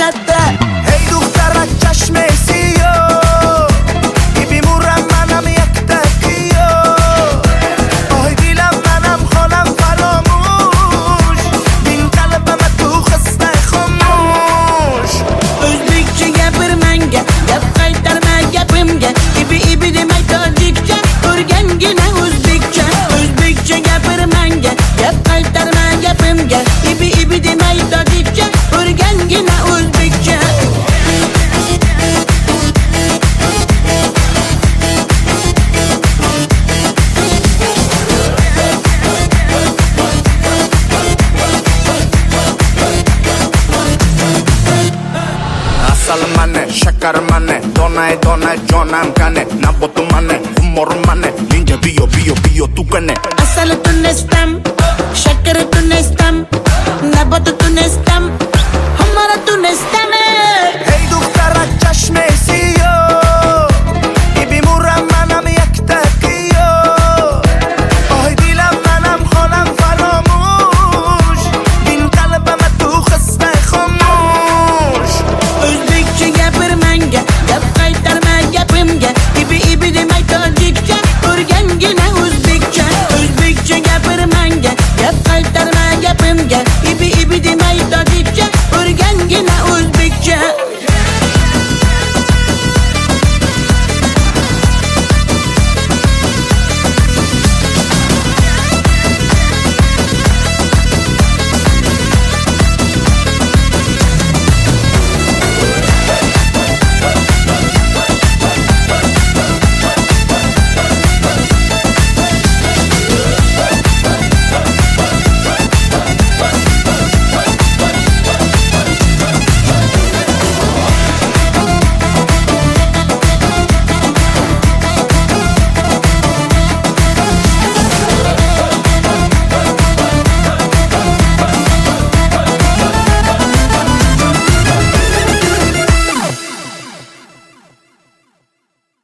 زده. هی دخترک چشم سیاه میمورم منم یک دقیقه آهای دیلم منم خانم فراموش بین قلبم تو خسته خاموش O'zbekcha gapirmanga gap qaytarma gapimga ibi demay tojikcha o'rgangina o'zbekcha o'zbekcha gapirmanga gap qaytarma gapimga ibi demay tojikcha o'rgangina o'zbekcha asal mane shakar mane donay jonam kane nabotu mane humor mane ninja bio tu kane asal tunestam shakar tunestam nabat tunestam humor tunestam